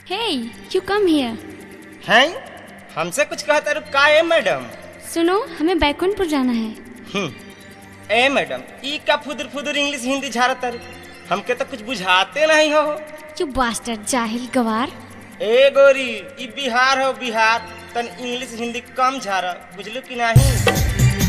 Hey, you come here. हैं? हमसे कुछ कहता रुक का है मैडम? सुनो, हमें बैकुंठपुर जाना है। ए मैडम, ई का फुदर फुदर इंग्लिश हिंदी झाड़ता रु? हमके तो कुछ बुझाते नहीं हो। You bastard, जाहिल गवार। ए गोरी, ई बिहार हो बिहार, तन इंग्लिश हिंदी कम झाड़ा, बुझलू कि नहीं?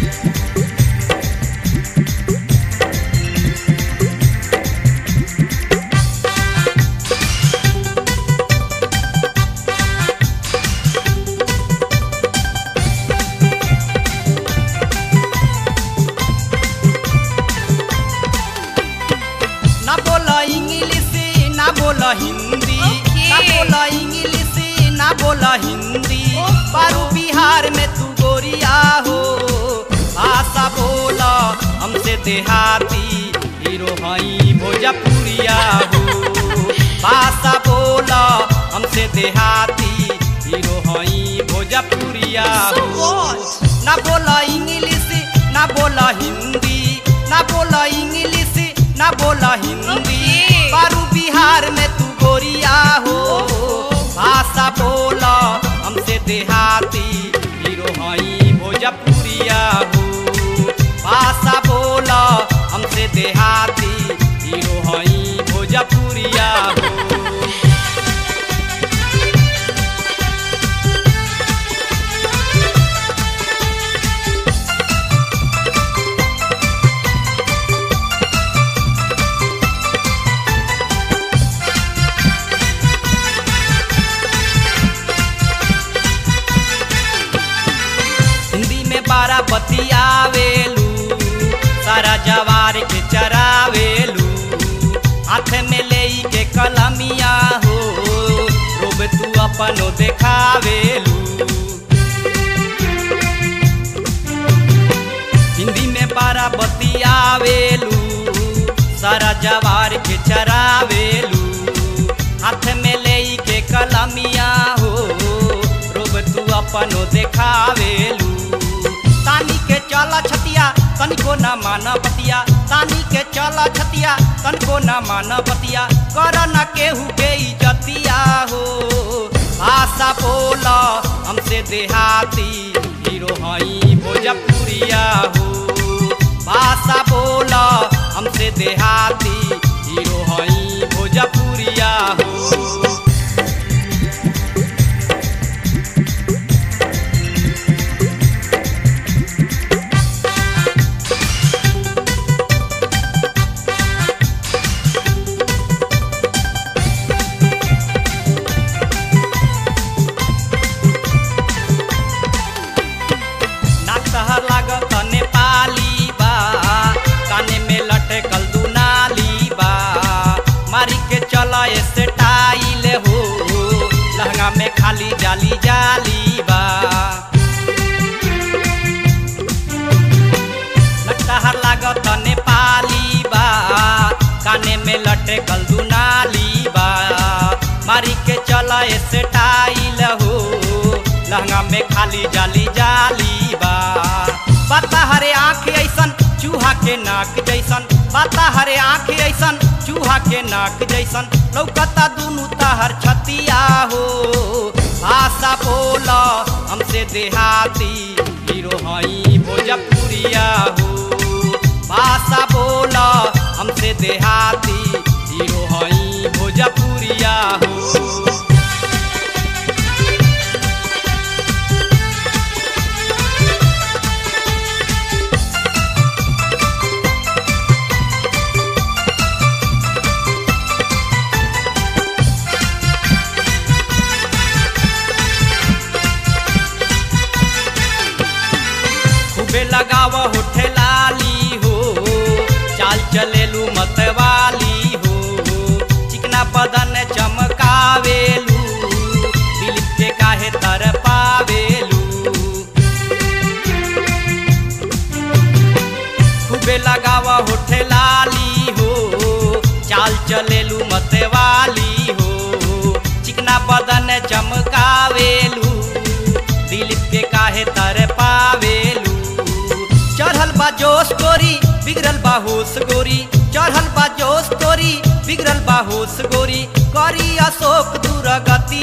ना बोला इंग्लिश ना बोला हिंदी, ना बोला इंग्लिश ना बोला हिंदी, पारू बिहार में तू गोरिया हो। भाषा बोला हमसे देहाती, हीरो हई भोजपुरिया हो। भाषा बोला हमसे देहाती, हीरो हई भोजपुरिया हो। ना बोला इंग्लिश ना बोला हिंदी, ना बोला इंग्लिश ना बोला हिंदी, पारू बिहार में तू गोरिया हो। भाषा बोला हमसे देहाती, हीरो हई भोजपुरिया हो। भाषा बोला हमसे देहाती, हीरो हई भोजपुरिया हो। बारा बतियावेलू, सारा जवार के चरावेलू, हाथ में ले के कलमिया हो, रोब तू अपनो देखावेलू। हिंदी में बारा बतियावेलू, सारा जवार के चरावेलू, हाथ में ले के कलमिया हो, रोब तू अपनो देखावेलू। तानी के चला छतिया तनिको न मान बतिया, तानी के चला छतिया तनिको न मान बतिया, कर न केहू के इज्जतिया हो। भाषा बोला हमसे देहाती, हीरो हई भोजपुरिया हो। भाषा बोला हमसे देहाती, हीरो हई भोजपुरिया हो। लागत नेपाली बा, काने में लटकल दुनाली बा, मारी के चला स्टाइल हो, लहंगा में खाली जाली जाली बा। लटहर लागत नेपाली बा, काने में लटकल दुनाली बा, मारी के चला स्टाइल हो, लहंगा में खाली जाली जाली बा। बाता हरे आँख ऐसन चूहा के नाक जैसन, बाता हरे आँख ऐसन चूहा के नाक जैसन, लौकता दुनू तहर छतिया हो। भाषा बोला हमसे देहाती, हीरो हई भोजपुरिया हो। भाषा बोला हमसे देहाती, हीरो हई भोजपुरिया हो। लगाव होठे लाली हो, चाल चलेलू मतवाली हो, चिकना बदन चमकावेलू, दिल के काहे तर पावेलू। खूबे लगाव होठे लाली हो, चाल चलेलू मतवाली हो, चिकना बदन चमकावेलू, दिल के काहे तर पावेलू। चढ़ल बा जोश गोरी बिगड़ल बा होश गोरी, चढ़ल बा जोश गोरी बिगड़ल बा होश गोरी, करी अशोक दुर्गति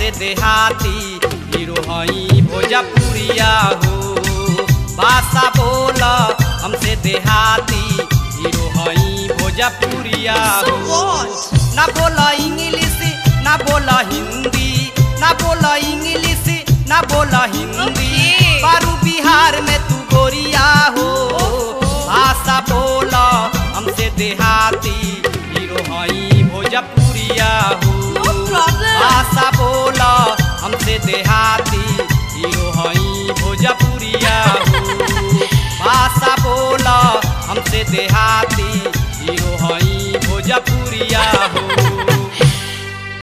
हमसे देहाती हीरो हई भोजपुरिया हो भाषा बोल हमसे देहाती हीरो हई भोजपुरिया हो ना बोला इंग्लिश ना बोला हिंदी ना बोला इंग्लिश ना बोला हिंदी बारू बिहार में तू गोरिया हो भाषा बोला हमसे देहाती हीरो हई भोजपुरिया हो भाषा बोला हमसे देहाती हीरो हई भोजपुरिया हो भाषा बोला हमसे देहाती